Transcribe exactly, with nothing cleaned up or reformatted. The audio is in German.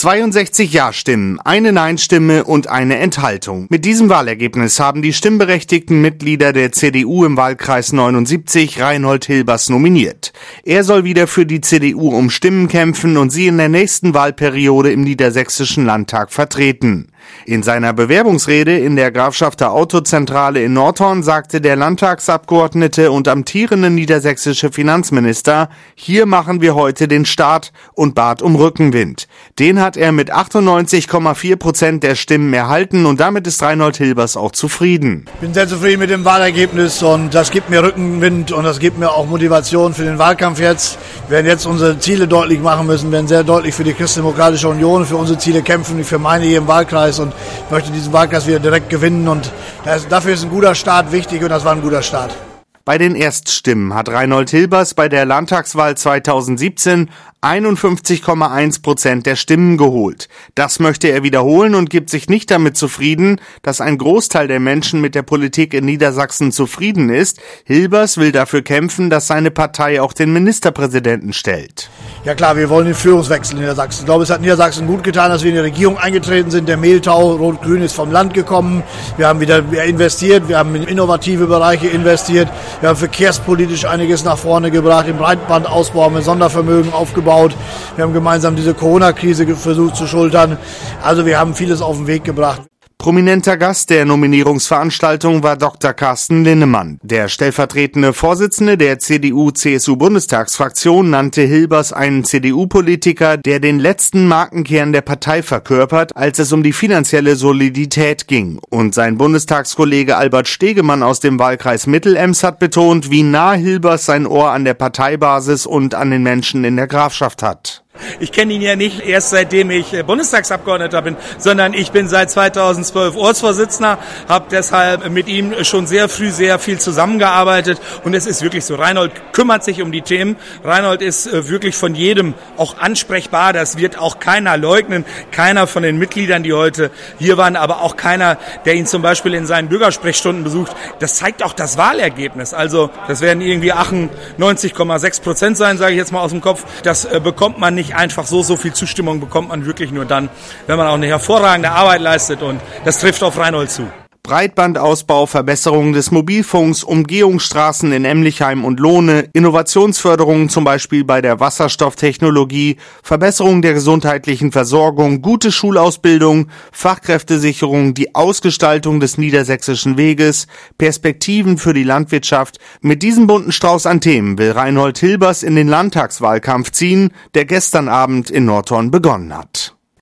zweiundsechzig Ja-Stimmen, eine Nein-Stimme und eine Enthaltung. Mit diesem Wahlergebnis haben die stimmberechtigten Mitglieder der C D U im Wahlkreis neunundsiebzig Reinhold Hilbers nominiert. Er soll wieder für die C D U um Stimmen kämpfen und sie in der nächsten Wahlperiode im Niedersächsischen Landtag vertreten. In seiner Bewerbungsrede in der Grafschafter Autozentrale in Nordhorn sagte der Landtagsabgeordnete und amtierende niedersächsische Finanzminister, hier machen wir heute den Start, und bat um Rückenwind. Den hat er mit achtundneunzig Komma vier Prozent der Stimmen erhalten und damit ist Reinhold Hilbers auch zufrieden. Ich bin sehr zufrieden mit dem Wahlergebnis und das gibt mir Rückenwind und das gibt mir auch Motivation für den Wahlkampf jetzt. Wir werden jetzt unsere Ziele deutlich machen müssen, wir werden sehr deutlich für die Christdemokratische Union, für unsere Ziele kämpfen, für meine hier im Wahlkreis, und möchte diesen Wahlkreis wieder direkt gewinnen, und dafür ist ein guter Start wichtig und das war ein guter Start. Bei den Erststimmen hat Reinhold Hilbers bei der Landtagswahl zweitausendsiebzehn einundfünfzig Komma eins Prozent der Stimmen geholt. Das möchte er wiederholen und gibt sich nicht damit zufrieden, dass ein Großteil der Menschen mit der Politik in Niedersachsen zufrieden ist. Hilbers will dafür kämpfen, dass seine Partei auch den Ministerpräsidenten stellt. Ja klar, wir wollen den Führungswechsel in Niedersachsen. Ich glaube, es hat Niedersachsen gut getan, dass wir in die Regierung eingetreten sind. Der Mehltau Rot-Grün ist vom Land gekommen. Wir haben wieder investiert, wir haben in innovative Bereiche investiert. Wir haben verkehrspolitisch einiges nach vorne gebracht, den Breitbandausbau mit Sondervermögen aufgebaut. Wir haben gemeinsam diese Corona-Krise versucht zu schultern. Also wir haben vieles auf den Weg gebracht. Prominenter Gast der Nominierungsveranstaltung war Doktor Carsten Linnemann. Der stellvertretende Vorsitzende der C D U-C S U-Bundestagsfraktion nannte Hilbers einen C D U-Politiker, der den letzten Markenkern der Partei verkörpert, als es um die finanzielle Solidität ging. Und sein Bundestagskollege Albert Stegemann aus dem Wahlkreis Mittelems hat betont, wie nah Hilbers sein Ohr an der Parteibasis und an den Menschen in der Grafschaft hat. Ich kenne ihn ja nicht erst seitdem ich Bundestagsabgeordneter bin, sondern ich bin seit zweitausendzwölf Ortsvorsitzender, habe deshalb mit ihm schon sehr früh sehr viel zusammengearbeitet und es ist wirklich so, Reinhold kümmert sich um die Themen, Reinhold ist wirklich von jedem auch ansprechbar, das wird auch keiner leugnen, keiner von den Mitgliedern, die heute hier waren, aber auch keiner, der ihn zum Beispiel in seinen Bürgersprechstunden besucht. Das zeigt auch das Wahlergebnis, also das werden irgendwie achtundneunzig Komma sechs Prozent sein, sage ich jetzt mal aus dem Kopf, das bekommt man nicht einfach so, so viel Zustimmung bekommt man wirklich nur dann, wenn man auch eine hervorragende Arbeit leistet, und das trifft auf Reinhold zu. Breitbandausbau, Verbesserung des Mobilfunks, Umgehungsstraßen in Emlichheim und Lohne, Innovationsförderung zum Beispiel bei der Wasserstofftechnologie, Verbesserung der gesundheitlichen Versorgung, gute Schulausbildung, Fachkräftesicherung, die Ausgestaltung des Niedersächsischen Weges, Perspektiven für die Landwirtschaft. Mit diesem bunten Strauß an Themen will Reinhold Hilbers in den Landtagswahlkampf ziehen, der gestern Abend in Nordhorn begonnen hat.